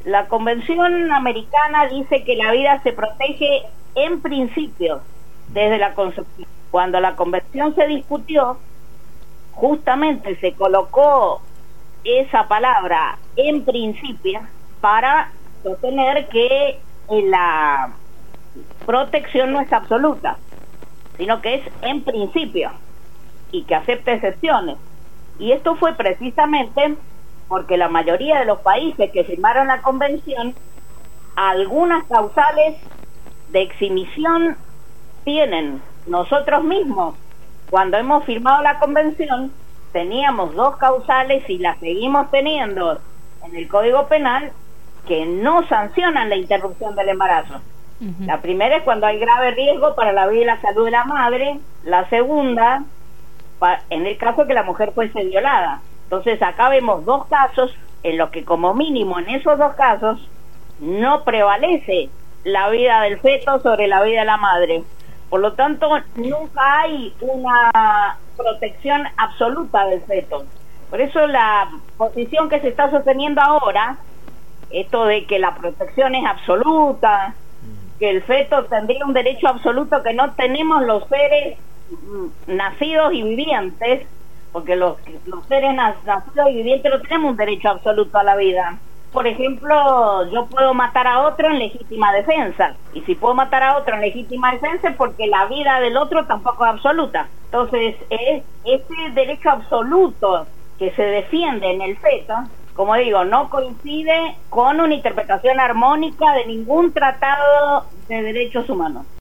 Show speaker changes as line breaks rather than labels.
La Convención Americana dice que la vida se protege en principio desde la concepción. Cuando la Convención se discutió, justamente se colocó esa palabra en principio para sostener que la protección no es absoluta, sino que es en principio y que acepta excepciones. Y esto fue precisamente porque la mayoría de los países que firmaron la convención, algunas causales de exhibición tienen. Nosotros mismos, cuando hemos firmado la convención, teníamos 2 causales y las seguimos teniendo en el Código Penal que no sancionan la interrupción del embarazo. La primera es cuando hay grave riesgo para la vida y la salud de la madre. La segunda, en el caso que la mujer fuese violada. Entonces acá vemos 2 casos en los que como mínimo en esos 2 casos no prevalece la vida del feto sobre la vida de la madre. Por lo tanto, nunca hay una protección absoluta del feto. Por eso la posición que se está sosteniendo ahora, esto de que la protección es absoluta, que el feto tendría un derecho absoluto que no tenemos los seres nacidos y vivientes, porque los seres nacidos y vivientes no tenemos un derecho absoluto a la vida. Por ejemplo, yo puedo matar a otro en legítima defensa, y si puedo matar a otro en legítima defensa es porque la vida del otro tampoco es absoluta. Entonces, ese derecho absoluto que se defiende en el feto, como digo, no coincide con una interpretación armónica de ningún tratado de derechos humanos.